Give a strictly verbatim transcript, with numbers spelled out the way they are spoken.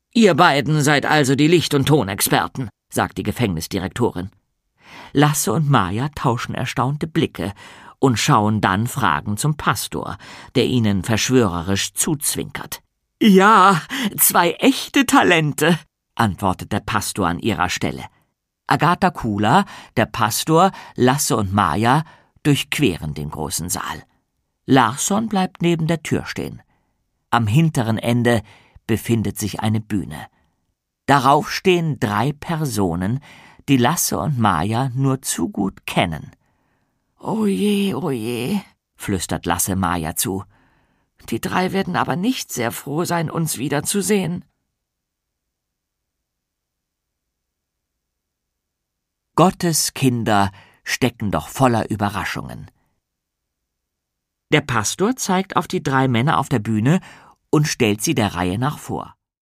»Ihr beiden seid also die Licht- und Tonexperten«, sagt die Gefängnisdirektorin. Lasse und Maja tauschen erstaunte Blicke und schauen dann fragend zum Pastor, der ihnen verschwörerisch zuzwinkert. »Ja, zwei echte Talente«, antwortet der Pastor an ihrer Stelle. Agatha Kula, der Pastor, Lasse und Maja durchqueren den großen Saal. Larsson bleibt neben der Tür stehen. Am hinteren Ende befindet sich eine Bühne. Darauf stehen drei Personen, die Lasse und Maja nur zu gut kennen. »Oje, oje«, flüstert Lasse Maja zu. »Die drei werden aber nicht sehr froh sein, uns wiederzusehen.« Gottes Kinder stecken doch voller Überraschungen. Der Pastor zeigt auf die drei Männer auf der Bühne und stellt sie der Reihe nach vor.